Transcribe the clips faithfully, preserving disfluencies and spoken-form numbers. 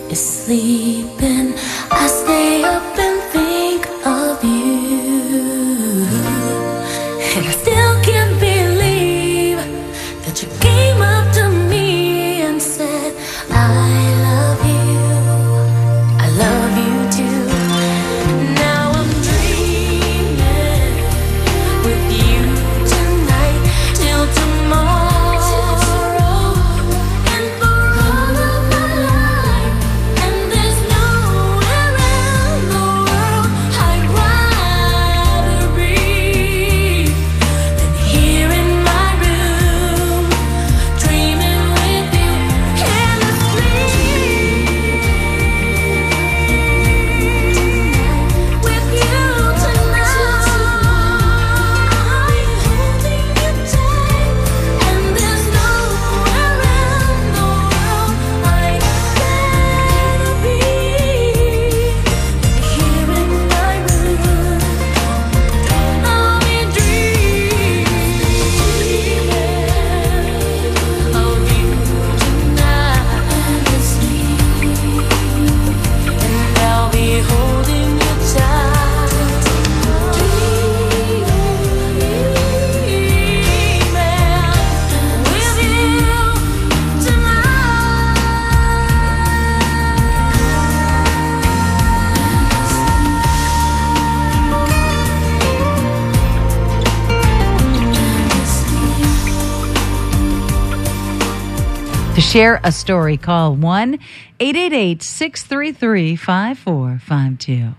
is sleeping, I stay up and think of you. And I still can't believe that you came up to me and said, I love you, I love you too. Now I'm dreaming with you tonight till tomorrow and for all of my life. And there's nowhere in the world I'd rather be than here in my room, dreaming with you endlessly. With you tonight, holding you tight, and there's nowhere in the world I'd rather be than here in my room. I'll be dreaming of you tonight endlessly, and I'll be holding you tight, dreaming with you To share a story, call one eight eight eight, six three three, five four five two.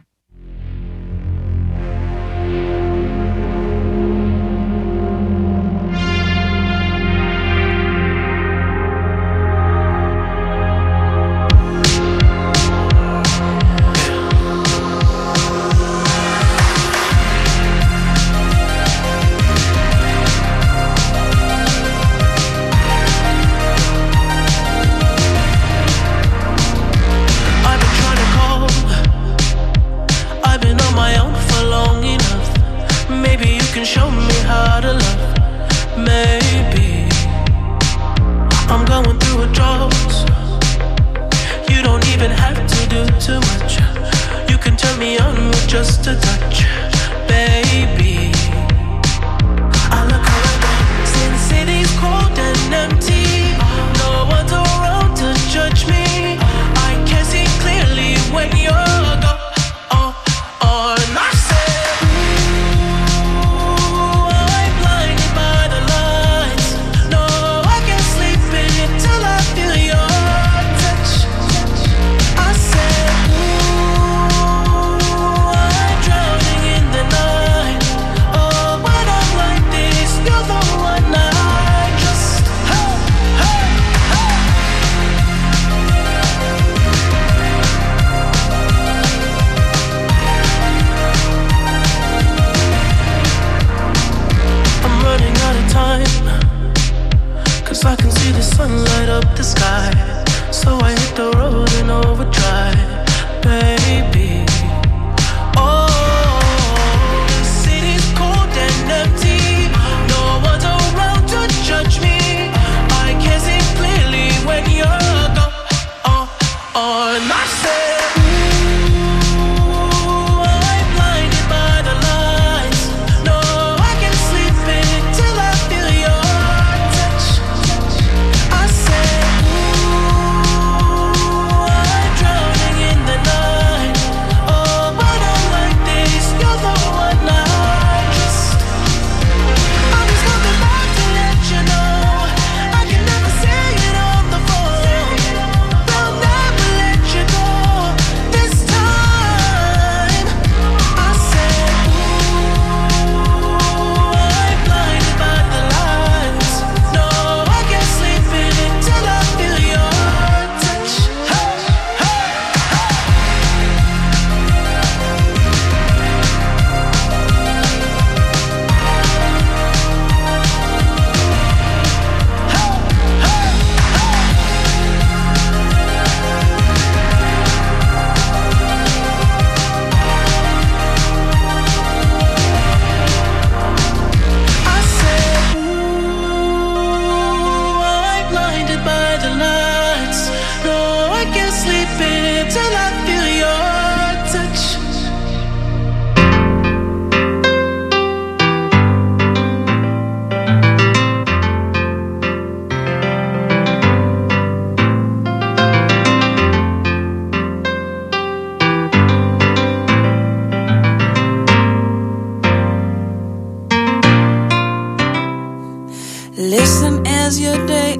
I've been trying to call. I've been on my own for long enough. Maybe you can show me how to love. Maybe I'm going through a drought. You don't even have to do too much. You can turn me on with just a touch, baby. I look around, Sin City's cold and empty. No one's around to judge me. I can see clearly when you're gone. Oh, oh, and I said, ooh, I'm blinded by the lights. No, I can't sleep in it till I feel your touch. I said, ooh, I'm drowning in the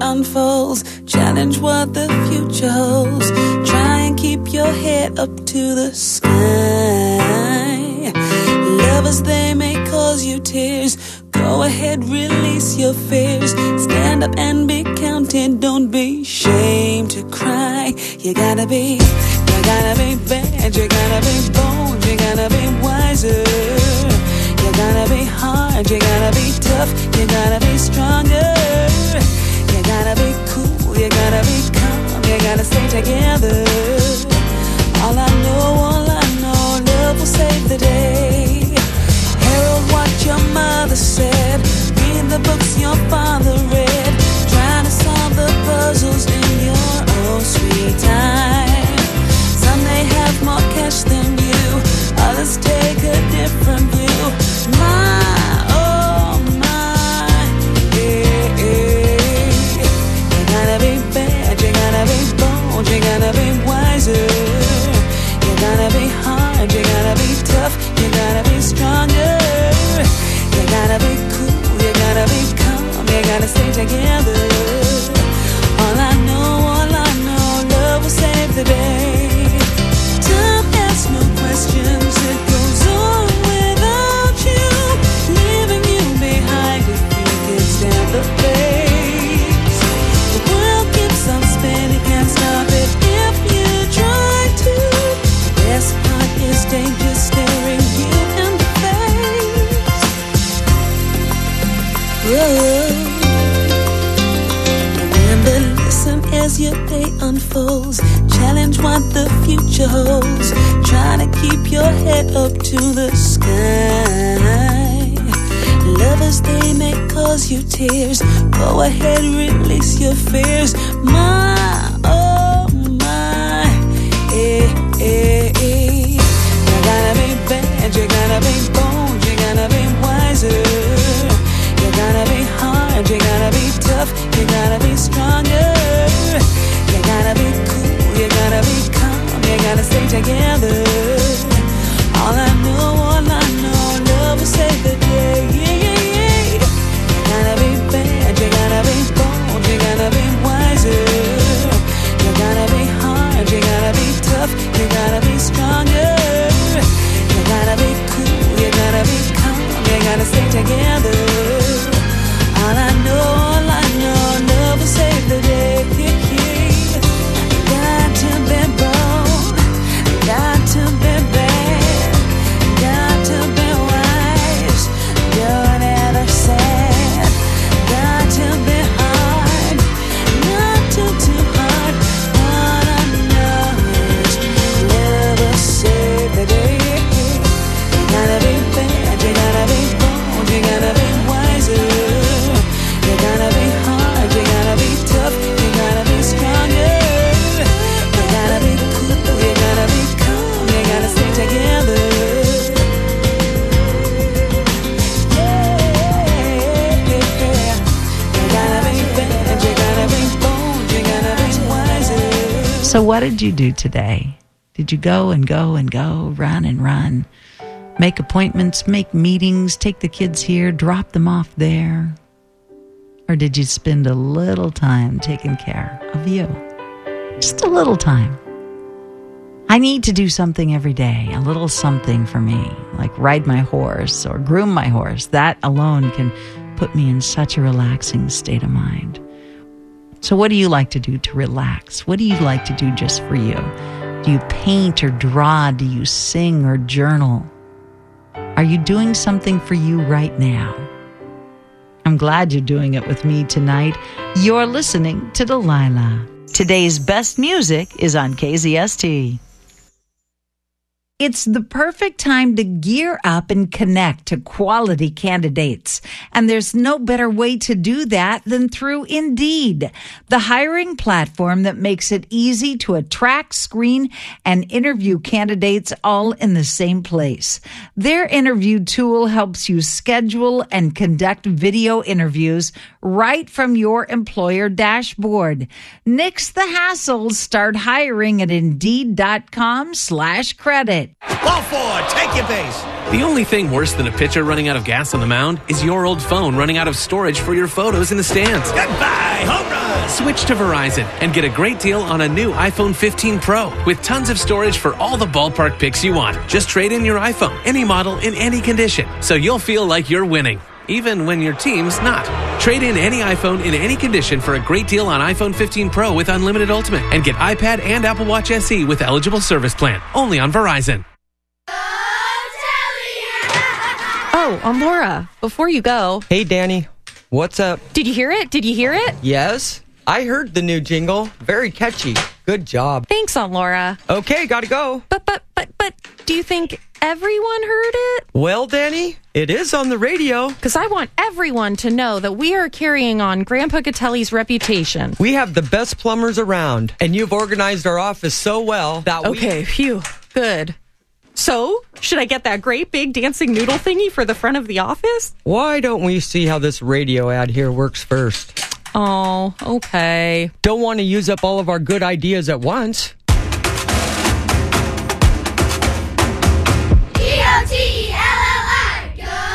unfolds. Challenge what the future holds. Try and keep your head up to the sky. Lovers, they may cause you tears. Go ahead, release your fears. Stand up and be counted. Don't be ashamed to cry. You gotta be, you gotta be bad. You gotta be bold. You gotta be wiser. You gotta be hard. You gotta be tough. You gotta be stronger. You gotta be cool. You gotta be calm. You gotta stay together. All I know, all I know, love will save the day. Herald what your mother said. Read the books your father read. Trying to solve the puzzles in your own sweet time. Some may have more cash than you. Others take a different view. My, oh my, yeah, yeah. You gotta be bad. You gotta be bold. You gotta be wiser. You gotta be hard. You gotta be tough. You gotta be stronger. You gotta be cool, you gotta be calm, you gotta stay together. All I know, all I know, love will save the day. Time asks no questions, it goes on without you, leaving you behind if you can stand the pace. The world keeps on spinning, can't stop it if you try to. The best part is danger staring you in the face. Remember, listen as your day unfolds. Challenge what the future holds. Try to keep your head up to the sky. Lovers, they may cause you tears. Go ahead, release your fears. My, oh my, eh, eh, eh. You gotta be bad, you gotta be bold, you gotta be wiser. You gotta be hard, you gotta be tough, you gotta be stronger. You gotta be cool, you gotta be calm, you gotta stay together. All I know, all I know, love will save the day. Yeah, yeah, yeah. You gotta be bad, you gotta be bold, you gotta be wiser. You gotta be hard, you gotta be tough, you gotta be stronger. You gotta be cool, you gotta be calm, you gotta stay together. All I know, all I know, love will save the day. Got to be bold, got to be bad, got to be wise, don't ever sad. Got to be hard, not too, too hard. All I know is love will save the day. You gotta be bad, you gotta be bold, you gotta be wiser. You gotta be hard, you gotta be tough, you gotta be stronger. You gotta be cool, you gotta be calm, you gotta stay together. Yeah, you gotta be bad, you gotta be bold, you gotta be wiser. So what did you do today? Did you go and go and go, run and run, make appointments, make meetings, take the kids here, drop them off there? Or did you spend a little time taking care of you? Just a little time. I need to do something every day, a little something for me, like ride my horse or groom my horse. That alone can put me in such a relaxing state of mind. So what do you like to do to relax? What do you like to do just for you? Do you paint or draw? Do you sing or journal? Are you doing something for you right now? I'm glad you're doing it with me tonight. You're listening to Delilah. Today's best music is on K Z S T. It's the perfect time to gear up and connect to quality candidates. And there's no better way to do that than through Indeed, the hiring platform that makes it easy to attract, screen, and interview candidates all in the same place. Their interview tool helps you schedule and conduct video interviews right from your employer dashboard. Nix the hassle. Start hiring at Indeed.com slash credit. Ball forward, take your base. The only thing worse than a pitcher running out of gas on the mound is your old phone running out of storage for your photos in the stands. Goodbye, home run! Switch to Verizon and get a great deal on a new iPhone fifteen Pro with tons of storage for all the ballpark pics you want. Just trade in your iPhone, any model, in any condition, so you'll feel like you're winning, even when your team's not. Trade in any iPhone in any condition for a great deal on iPhone fifteen Pro with Unlimited Ultimate and get iPad and Apple Watch S E with eligible service plan. Only on Verizon. Oh, um, Laura, before you go. Hey, Danny. What's up? Did you hear it? Did you hear it? Yes, I heard the new jingle. Very catchy. Good job. Thanks, Aunt Laura. Okay, gotta go. But, but, but, but, do you think everyone heard it? Well, Danny, it is on the radio. Because I want everyone to know that we are carrying on Grandpa Catelli's reputation. We have the best plumbers around, and you've organized our office so well that we... Okay, phew, good. So, should I get that great big dancing noodle thingy for the front of the office? Why don't we see how this radio ad here works first? Oh, okay. Don't want to use up all of our good ideas at once. D O T E L L I,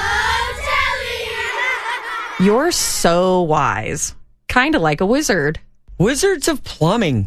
go Telly! You're so wise. Kind of like a wizard. Wizards of Plumbing.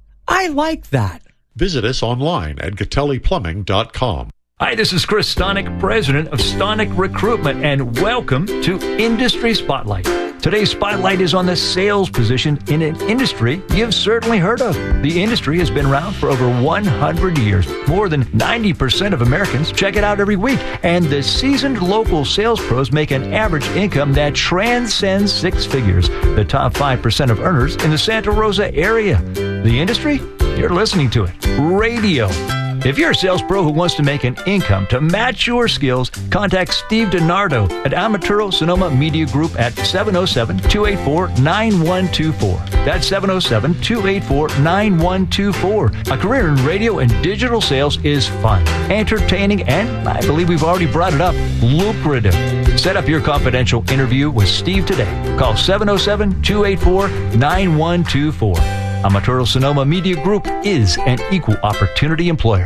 I like that. Visit us online at Catelli Plumbing dot com. Hi, this is Chris Stonick, president of Stonick Recruitment, and welcome to Industry Spotlight. Today's spotlight is on the sales position in an industry you've certainly heard of. The industry has been around for over one hundred years. More than ninety percent of Americans check it out every week, and the seasoned local sales pros make an average income that transcends six figures. The top five percent of earners in the Santa Rosa area. The industry? You're listening to it. Radio. If you're a sales pro who wants to make an income to match your skills, contact Steve DiNardo at Amaturo Sonoma Media Group at seven oh seven, two eight four, nine one two four. That's seven oh seven, two eight four, nine one two four. A career in radio and digital sales is fun, entertaining, and I believe we've already brought it up, lucrative. Set up your confidential interview with Steve today. Call seven oh seven, two eight four, nine one two four. Amaturo Sonoma Media Group is an equal opportunity employer.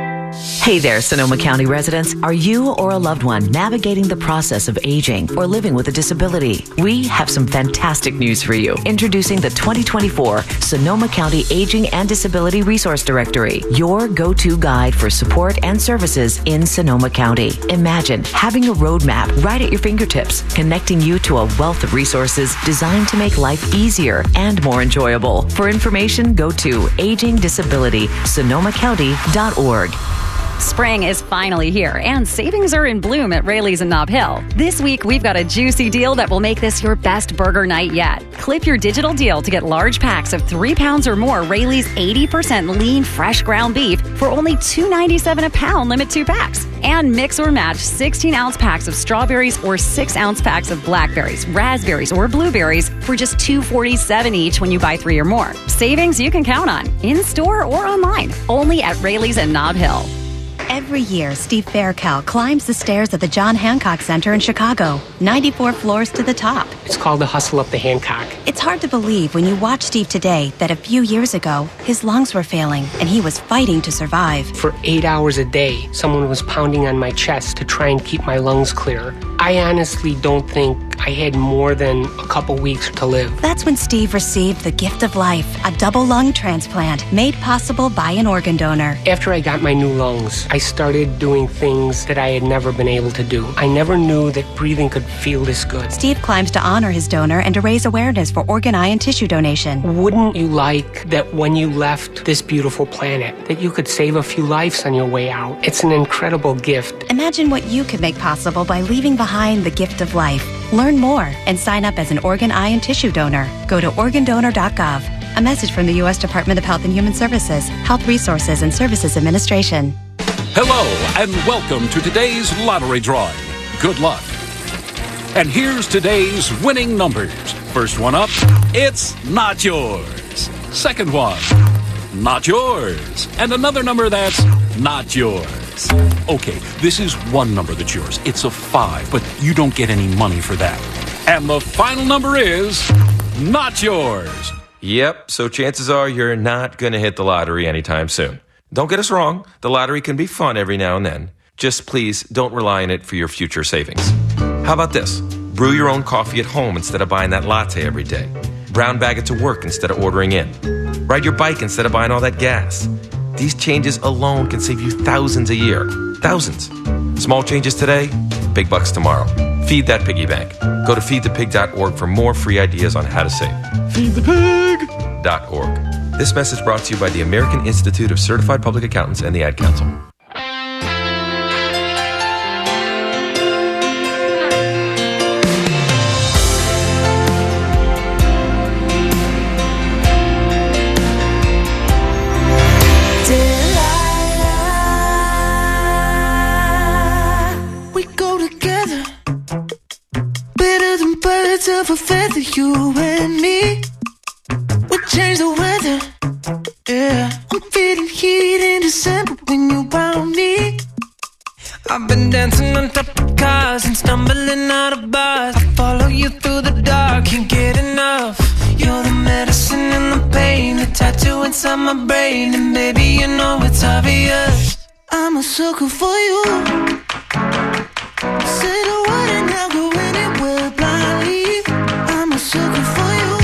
Hey there, Sonoma County residents. Are you or a loved one navigating the process of aging or living with a disability? We have some fantastic news for you. Introducing the twenty twenty-four Sonoma County Aging and Disability Resource Directory, your go-to guide for support and services in Sonoma County. Imagine having a roadmap right at your fingertips, connecting you to a wealth of resources designed to make life easier and more enjoyable. For information, go to aging disability sonoma county dot org. Spring is finally here, and savings are in bloom at Rayleigh's in Nob Hill. This week, we've got a juicy deal that will make this your best burger night yet. Clip your digital deal to get large packs of three pounds or more Rayleigh's eighty percent lean, fresh ground beef for only two ninety-seven a pound, limit two packs. And mix or match sixteen ounce packs of strawberries or six ounce packs of blackberries, raspberries, or blueberries for just two forty-seven each when you buy three or more. Savings you can count on, in-store or online, only at Rayleigh's in Nob Hill. Every year, Steve Faircal climbs the stairs at the John Hancock Center in Chicago, ninety-four floors to the top. It's called the Hustle Up the Hancock. It's hard to believe when you watch Steve today that a few years ago, his lungs were failing and he was fighting to survive. For eight hours a day, someone was pounding on my chest to try and keep my lungs clear. I honestly don't think I had more than a couple weeks to live. That's when Steve received the gift of life, a double lung transplant made possible by an organ donor. After I got my new lungs, I started doing things that I had never been able to do. I never knew that breathing could feel this good. Steve climbs to honor his donor and to raise awareness for organ, eye, and tissue donation. Wouldn't you like that when you left this beautiful planet, that you could save a few lives on your way out? It's an incredible gift. Imagine what you could make possible by leaving behind the gift of life. Learn more and sign up as an organ, eye, and tissue donor. Go to organ donor dot gov. A message from the U S Department of Health and Human Services, Health Resources and Services Administration. Hello, and welcome to today's lottery drawing. Good luck. And here's today's winning numbers. First one up, it's not yours. Second one, not yours. And another number that's not yours. Okay, this is one number that's yours. It's a five, but you don't get any money for that. And the final number is not yours. Yep, so chances are you're not going to hit the lottery anytime soon. Don't get us wrong, the lottery can be fun every now and then. Just please don't rely on it for your future savings. How about this? Brew your own coffee at home instead of buying that latte every day. Brown bag it to work instead of ordering in. Ride your bike instead of buying all that gas. These changes alone can save you thousands a year. Thousands. Small changes today, big bucks tomorrow. Feed that piggy bank. Go to feed the pig dot org for more free ideas on how to save. feed the pig dot org. This message brought to you by the American Institute of Certified Public Accountants and the Ad Council. Of a feather, you and me, we change the weather. Yeah, I'm feeling heat in December when you found me. I've been dancing on top of cars and stumbling out of bars. I follow you through the dark, can't get enough. You're the medicine and the pain, the tattoo inside my brain, and baby, you know it's obvious. I'm a sucker for you. Say the word and I'll go anywhere blindly. I'm a sucker for you.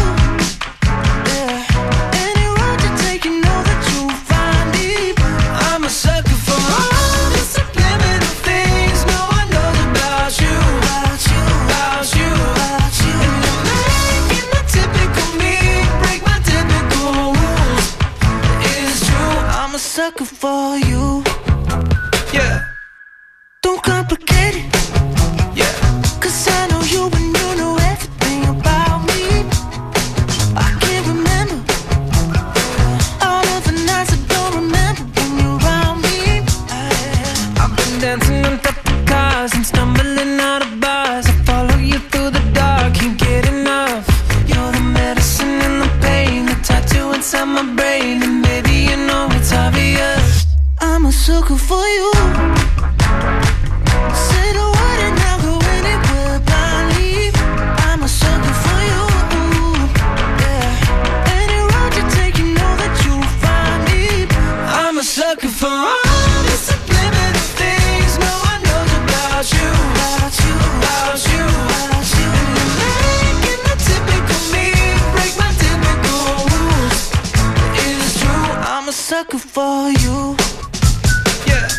Yeah. Any road you take, you know that you'll find me. I'm a sucker for all the subliminal things no one knows about you. About you, about you, about you. And you're making the typical me break my typical rules. It's true, I'm a sucker for you. Yeah. Don't complicate it. Yeah. Cause I know you and you know everything about me. I can't remember all of the nights I don't remember when you're around me. I've been dancing on top of cars and stumbling out of bars. I follow you through the dark, can't get enough. You're the medicine and the pain, the tattoo inside my brain, and baby, you know it's obvious. I'm a sucker for you. Say the word and I'll go anywhere blindly. I'm a sucker for you. Yeah. Any road you take, you know that you'll find me. I'm a sucker for all the subliminal things no one knows about you. About you, about you, about you. And you're making the typical me break my typical rules. It's true, I'm a sucker for you. Yeah.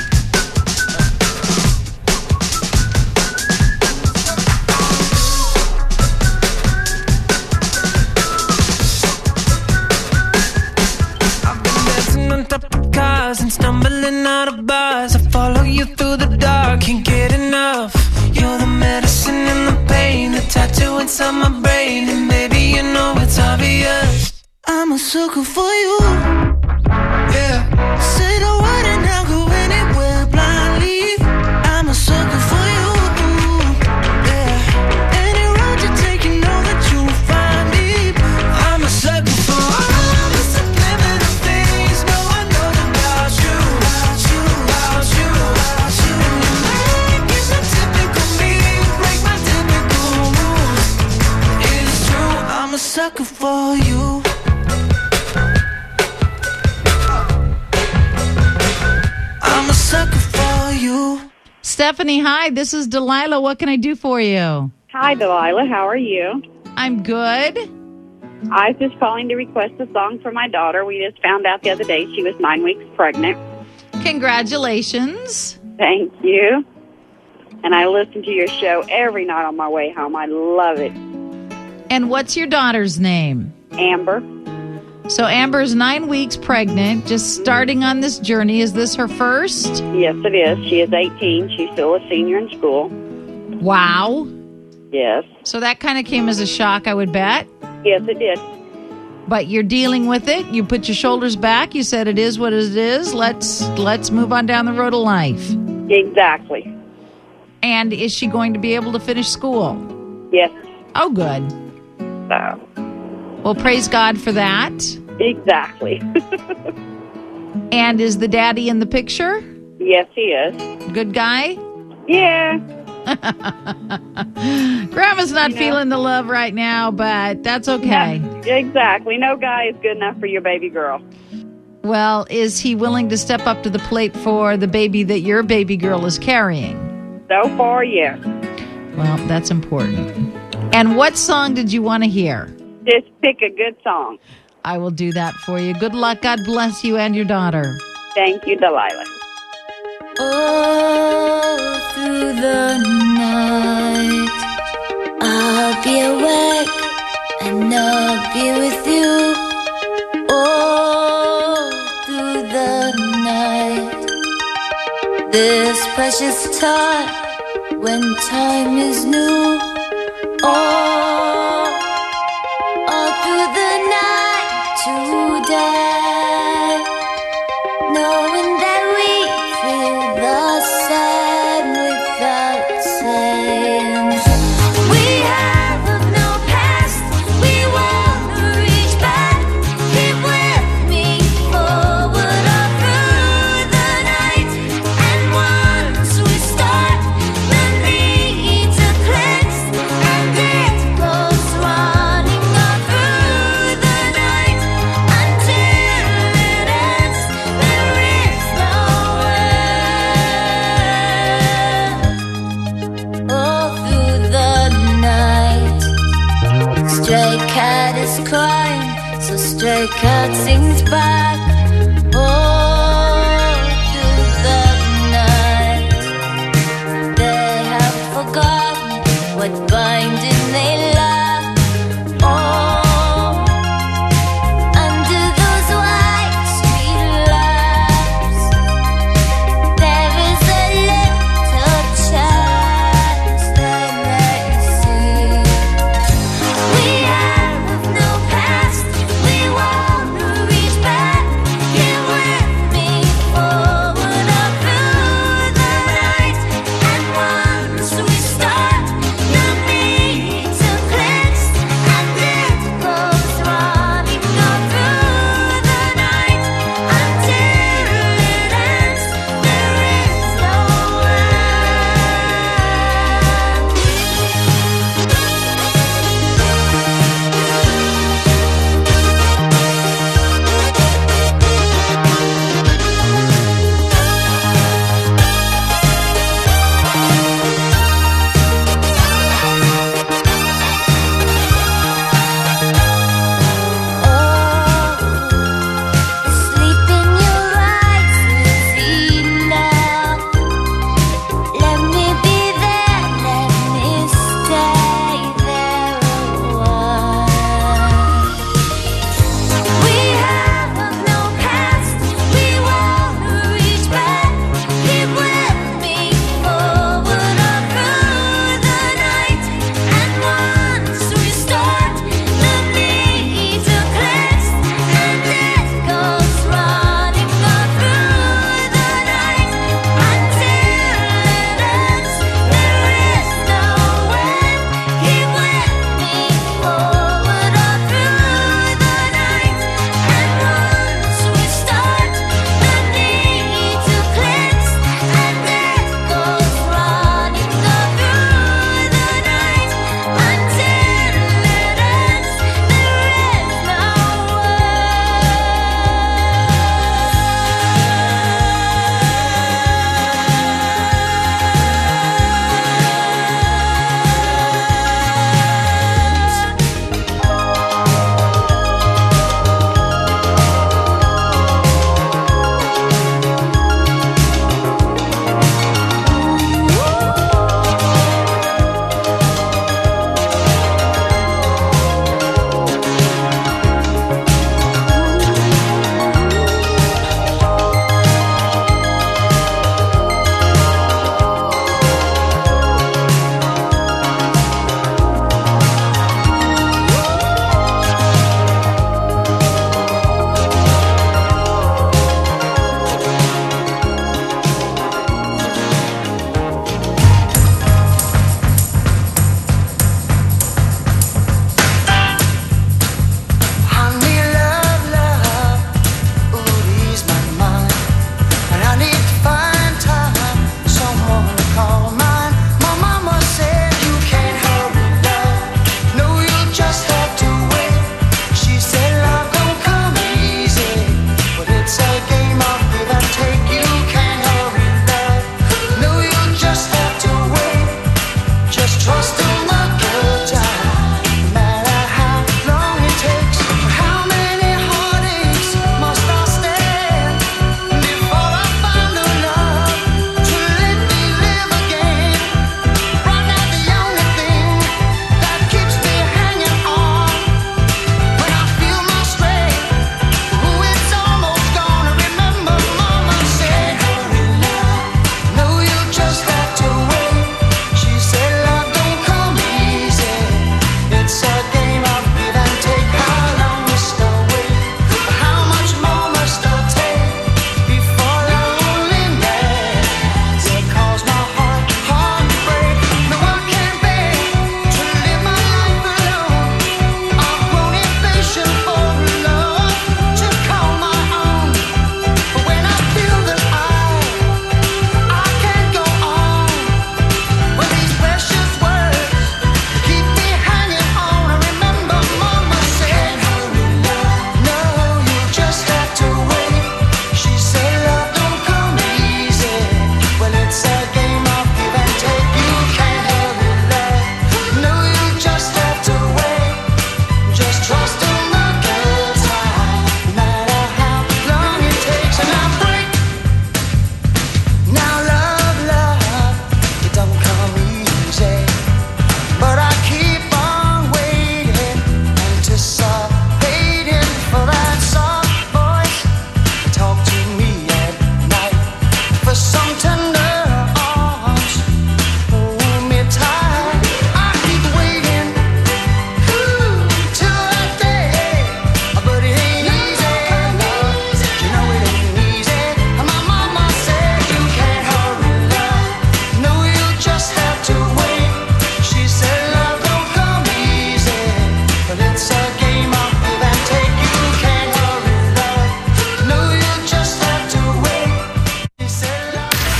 On top of cars and stumbling out of bars. I follow you through the dark, can't get enough. You're the medicine and the pain, the tattoo inside my brain, and baby, you know it's obvious. I'm a sucker for you. Yeah. Say the word and I'll go anywhere blindly. I'm a sucker for you. Yeah. Any road you take, you know that you'll find me. I'm a sucker for all the subliminal things no one knows about you. About you, about you, about you. And you're making the typical me break my typical rules. It's true, I'm a sucker for you. I'm a sucker for you. Stephanie, hi. This is Delilah. What can I do for you? Hi, Delilah. How are you? I'm good. I was just calling to request a song for my daughter. We just found out the other day she was nine weeks pregnant. Congratulations. Thank you. And I listen to your show every night on my way home. I love it. And what's your daughter's name? Amber. So Amber's nine weeks pregnant, just starting on this journey. Is this her first? Yes, it is. She is eighteen. She's still a senior in school. Wow. Yes. So that kind of came as a shock, I would bet. Yes, it did. But you're dealing with it. You put your shoulders back. You said it is what it is. Let's let's move on down the road of life. Exactly. And is she going to be able to finish school? Yes. Oh, good. So. Well, praise God for that. Exactly. And is the daddy in the picture? Yes, he is. Good guy? Yeah. Grandma's not You know. feeling the love right now, but that's okay. No, exactly. No guy is good enough for your baby girl. Well, is he willing to step up to the plate for the baby that your baby girl is carrying? So far, yes. Well, that's important. And what song did you want to hear? Just pick a good song. I will do that for you. Good luck. God bless you and your daughter. Thank you, Delilah. All through the night, I'll be awake and I'll be with you. All through the night, this precious time when time is new. All, all through the night today, knowing that we feel the same without saying. We have no past, we won't reach back. Keep with me forward all through the night. And once we start, the need to cleanse, and it goes running all through the night until it ends. There is no end. All through the night, stray cat is crying, so stray cat sings back. All through the night, they have forgotten what binding they lack. Oh, under those white street lamps, there is a little chance they may see. We have no past, we won't reach back.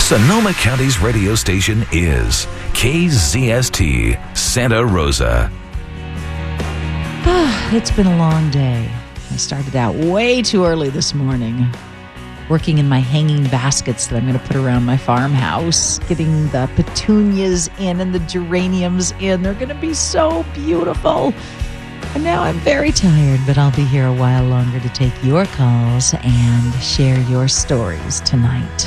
Sonoma County's radio station is K Z S T Santa Rosa. It's been a long day. I started out way too early this morning, working in my hanging baskets that I'm going to put around my farmhouse, getting the petunias in and the geraniums in. They're going to be so beautiful. And now I'm very tired, but I'll be here a while longer to take your calls and share your stories tonight.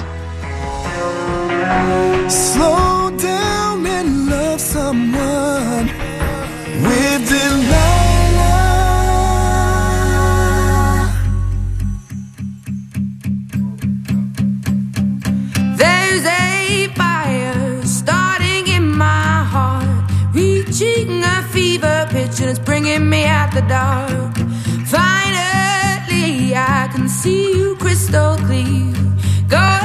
Slow down and love someone with Delilah. There's a fire starting in my heart, reaching a fever pitch and it's bringing me out the dark. Finally, I can see you crystal clear. Go